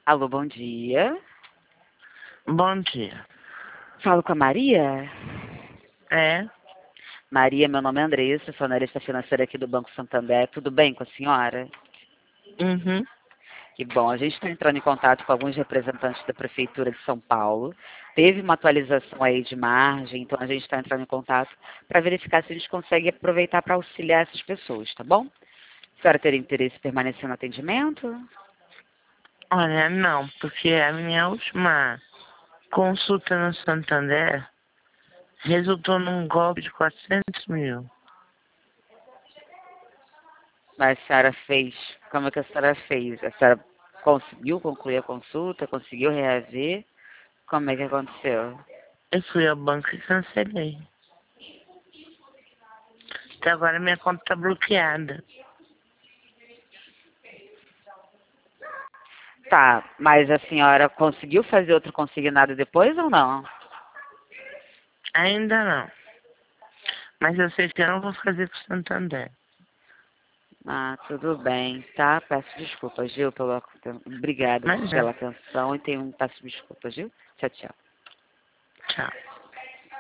Alô, bom dia. Bom dia. Falo com a Maria? É? Maria, meu nome é Andressa, sou analista financeira aqui do Banco Santander. Tudo bem com a senhora? Uhum. Que bom. A gente está entrando em contato com alguns representantes da Prefeitura de São Paulo. Teve uma atualização aí de margem, então a gente está entrando em contato para verificar se a gente consegue aproveitar para auxiliar essas pessoas, tá bom? A senhora teria interesse em permanecer no atendimento? Olha, não, porque a minha última consulta no Santander resultou num golpe de 400 mil. Mas a senhora fez, como é que a senhora fez? A senhora conseguiu concluir a consulta? Conseguiu reaver? Como é que aconteceu? Eu fui ao banco e cancelei. Até agora minha conta tá bloqueada. Tá, mas a senhora conseguiu fazer outro consignado depois ou não? Ainda não. Mas eu sei que eu não vou fazer com o Santander. Ah, tudo bem, tá? Peço desculpas, viu? Obrigada Mas pela é. atenção e peço desculpas, viu? Tchau, tchau. Tchau.